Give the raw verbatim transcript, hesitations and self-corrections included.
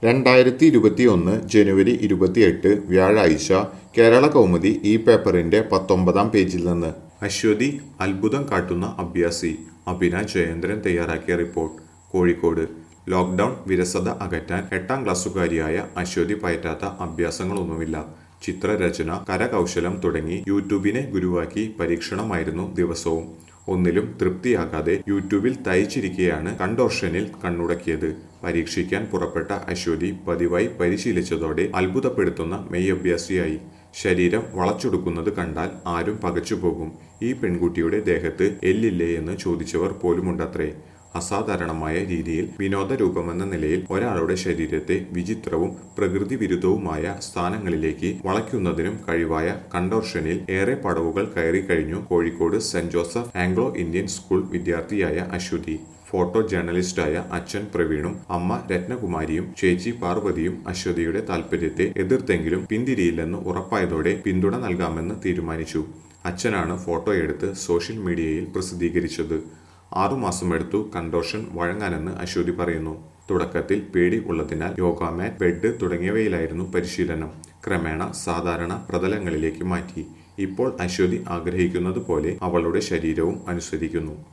രണ്ടായിരത്തി ഇരുപത്തിയൊന്ന് ജനുവരി ഇരുപത്തിയെട്ട് വ്യാഴാഴ്ച കേരള കൗമുദി ഈ പേപ്പറിന്റെ പത്തൊമ്പതാം പേജിൽ നിന്ന് അശ്വതി അത്ഭുതം കാട്ടുന്ന അഭ്യാസി. അഭിന ജയേന്ദ്രൻ തയ്യാറാക്കിയ റിപ്പോർട്ട്. കോഴിക്കോട് ലോക്ക്ഡൌൺ വിരസത അകറ്റാൻ എട്ടാം ക്ലാസ്സുകാരിയായ അശ്വതി പയറ്റാത്ത അഭ്യാസങ്ങളൊന്നുമില്ല. ചിത്രരചന, കരകൗശലം തുടങ്ങി യൂട്യൂബിനെ ഗുരുവാക്കി പരീക്ഷണമായിരുന്നു ദിവസവും. ഒന്നിലും തൃപ്തിയാകാതെ യൂട്യൂബിൽ തയ്ച്ചിരിക്കെയാണ് കണ്ടോർഷനിൽ കണ്ണുടക്കിയത്. പരീക്ഷിക്കാൻ പുറപ്പെട്ട അശ്വതി പതിവായി പരിശീലിച്ചതോടെ അത്ഭുതപ്പെടുത്തുന്ന മെയ്യഭ്യാസിയായി. ശരീരം വളച്ചൊടുക്കുന്നത് കണ്ടാൽ ആരും പകച്ചുപോകും. ഈ പെൺകുട്ടിയുടെ ദേഹത്ത് എല്ലില്ലേ എന്ന് ചോദിച്ചവർ പോലുമുണ്ടത്രേ. അസാധാരണമായ രീതിയിൽ വിനോദ രൂപമെന്ന നിലയിൽ ഒരാളുടെ ശരീരത്തെ വിചിത്രവും പ്രകൃതി വിരുദ്ധവുമായ സ്ഥാനങ്ങളിലേക്ക് വളയ്ക്കുന്നതിനും കഴിവായ കണ്ടോർഷനിൽ ഏറെ പടവുകൾ കയറി കഴിഞ്ഞു Kozhikode Saint Joseph Anglo Indian school വിദ്യാർത്ഥിയായ അശ്വതി. ഫോട്ടോ ജേർണലിസ്റ്റായ അച്ഛൻ പ്രവീണും അമ്മ രത്നകുമാരിയും ചേച്ചി പാർവതിയും അശ്വതിയുടെ താല്പര്യത്തെ എതിർത്തെങ്കിലും പിന്തിരിയില്ലെന്ന് ഉറപ്പായതോടെ പിന്തുണ നൽകാമെന്ന് തീരുമാനിച്ചു. അച്ഛനാണ് ഫോട്ടോയെടുത്ത് സോഷ്യൽ മീഡിയയിൽ പ്രസിദ്ധീകരിച്ചത്. ആറുമാസമെടുത്തു കണ്ടോർഷൻ വഴങ്ങാനെന്ന് അശ്വതി പറയുന്നു. തുടക്കത്തിൽ പേടി ഉള്ളതിനാൽ യോഗ മാറ്റ്, ബെഡ് തുടങ്ങിയവയിലായിരുന്നു പരിശീലനം. ക്രമേണ സാധാരണ പ്രതലങ്ങളിലേക്ക് മാറ്റി. ഇപ്പോൾ അശ്വതി ആഗ്രഹിക്കുന്നത് പോലെ അവളുടെ ശരീരവും അനുസരിക്കുന്നു.